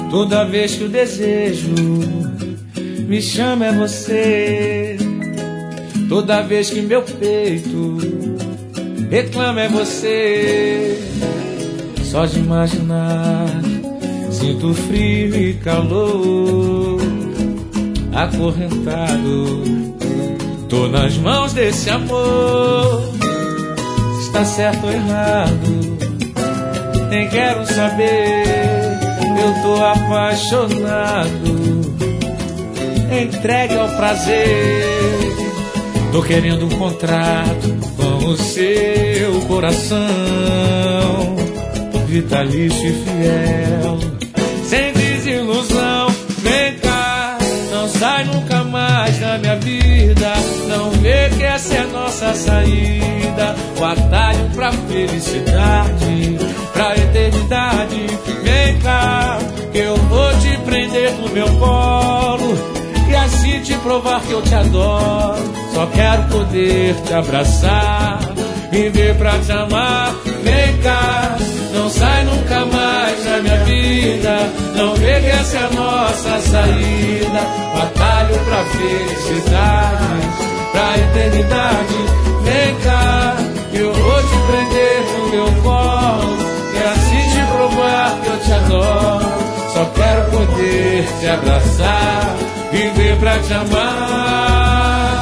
Toda vez que o desejo me chama é você. Toda vez que meu peito reclama é você. Só de imaginar sinto frio e calor. Acorrentado, tô nas mãos desse amor. Se está certo ou errado, nem quero saber. Eu tô apaixonado, entregue ao prazer. Tô querendo um contrato com o seu coração, vitalício e fiel, sem desilusão. Vem cá, não sai nunca mais da minha vida. Não vê que essa é a nossa saída, o atalho pra felicidade, pra eternidade. Vem cá, que eu vou te prender no meu colo e assim te provar que eu te adoro. Só quero poder te abraçar, viver pra te amar. Vem cá, não sai nunca mais da minha vida. Não vê que essa é a nossa saída, batalho pra felicidade, pra eternidade. Vem cá, que eu vou te prender no meu colo e assim te provar que eu te adoro. Só quero poder te abraçar, viver pra te amar.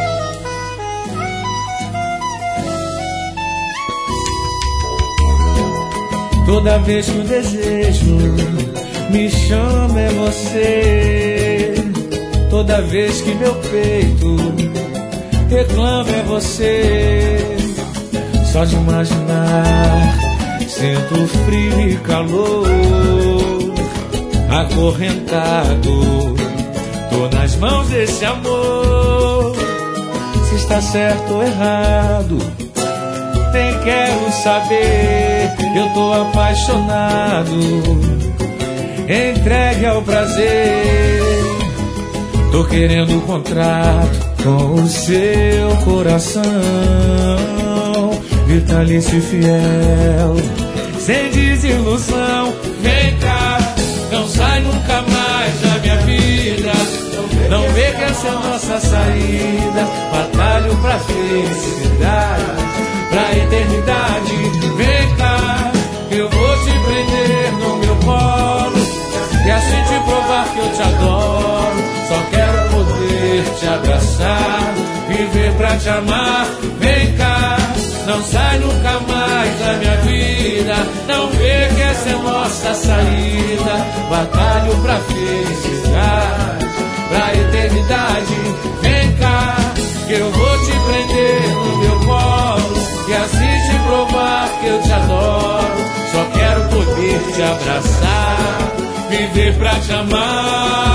Toda vez que o desejo me chama é você. Toda vez que meu peito reclama é você. Só de imaginar sinto frio e calor. Acorrentado, tô nas mãos desse amor. Se está certo ou errado, nem quero saber. Eu tô apaixonado, entregue ao prazer. Tô querendo um contrato com o seu coração, vitalício e fiel, sem desilusão. Vem cá, não sai nunca mais da minha vida. Não vê que essa é a nossa saída, batalho pra felicidade, pra eternidade. Vem cá, eu vou te prender no meu colo e assim te provar que eu te adoro. Só quero poder te abraçar, viver pra te amar. Vem cá, não sai nunca mais da minha vida. Não vê que essa é a nossa saída, batalho pra felicidade, pra eternidade. Vem cá, que eu vou te prender no meu colo e assim te provar que eu te adoro. Só quero poder te abraçar, viver pra te amar.